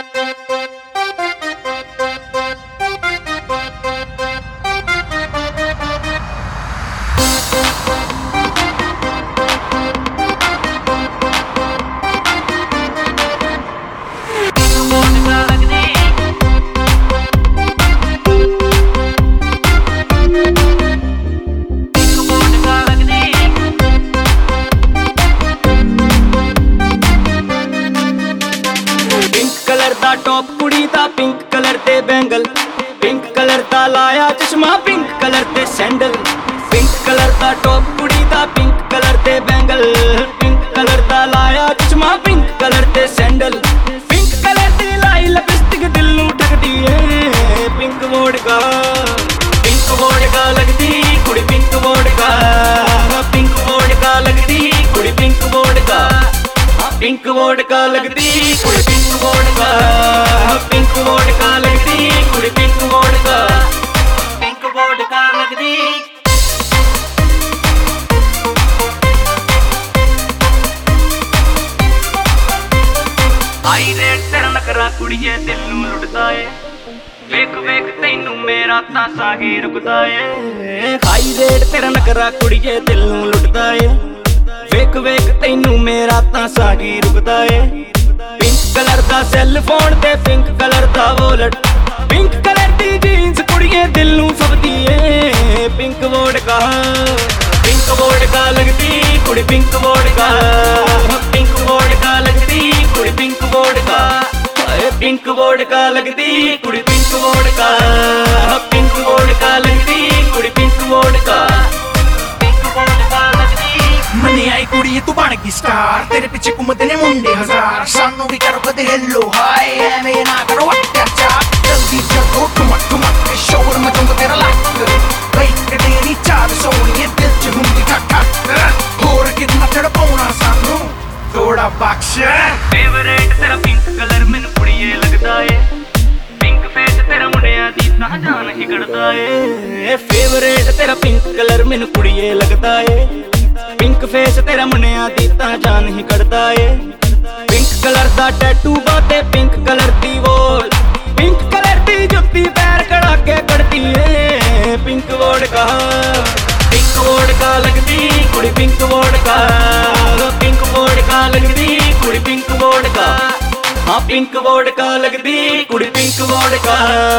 Top कुड़ी दा pink colour ते बैंगल, पिंक कलर दा लाया चश्मा, पिंक कलर ते सैंडल। पिंक कलर दा टॉप कुड़ी दा पिंक कलर ते बैंगल, पिंक कलर दा लाया चश्मा, पिंक कलर ते सैंडल। पिंक कलर दी लाई लिपस्टिक दिल नू ठगदी है, पिंक वोडका, पिंक वोडका लगदी कुड़ी पिंक वोडका, पिंक वोडका लगदी कुड़ी पिंक वोडका, पिंक वोडका लगदी कुड़ी पिंक वोडका, पिंक वोडका लगदी कुड़ी पिंक वोडका, पिंक वोडका लगदी। हाई रेट तेरा नखरा कुड़िए दिल नू लुटदा ए, वेख वेख तैनू मेरा तां साह ही रुकदा ए। हाई रेट तेरा नखरा कुड़िए दिल नू लुटदा ए, वेख वेख तैनू मेरा तां साह ही रुकदा ए। पिंक कलर दा सैल फोन ते पिंक कलर दा वॉलेट, पिंक कलर दी जीन्स कुड़िए दिल नू फबदी ए। पिंक वोडका, पिंक वोडका लगदी कुड़ी पिंक वोडका, पिंक वोडका लगदी कुड़ी पिंक वोडका, पिंक वोडका लगदी कुड़ी पिंक वोडका, पिंक वोडका लगदी कुड़ी पिंक वोडका, पिंक वोडका लगदी। मनी आई कुड़ी तू बन गई स्टार, तेरे पीछे घूमते ने मुंडे हजार, सानू भी करो कदे हेलो हाय, एवें ना करो अत्याचार। जल्दी चलो ठुमक ठुमक के शोर मचाऊंगा तेरा लक, कई तेरी चाल सोनिए दिल च हुंदी ठक ठक, होर कितना तड़पाउणा सानू थोड़ा बख्श। फेवरेट तेरा पिंक कलर मैनू कुड़िए लगदा ए, पिंक फेस तेरा मुंडिया दी तां जान ही कड़दा ए। फेवरेट तेरा पिंक कलर मैनू कुड़िए लगदा ए, पिंक फेस तेरा मुंडिया दी तां जान ही कड़दा ए। पिंक कलर दा टैटू बाते पिंक कलर दी वॉल, पिंक कलर दी जुत्ती पैर कड़ा के कड़दी ए। पिंक वोडका, पिंक वोडका लगदी कुड़ी पिंक वोडका, पिंक वोडका लगदी कुड़ी पिंक वोडका, हाँ पिंक वोडका लगदी कुड़ी पिंक वोडका,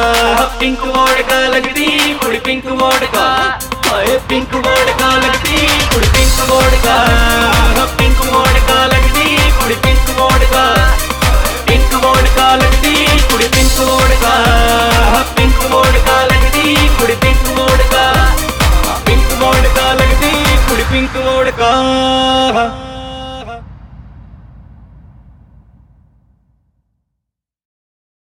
पिंक वोडका लगदी कुड़ी पिंक वोडका, हाय पिंक वोडका लगदी कुड़ी पिंक वोडका, पिंक वोडका लगदी कुड़ी पिंक वोडका, पिंक वोडका लगदी कुड़ी पिंक वोडका, पिंक वोडका लगदी कुड़ी पिंक वोडका, पिंक वोडका लगदी कुड़ी पिंक वोडका।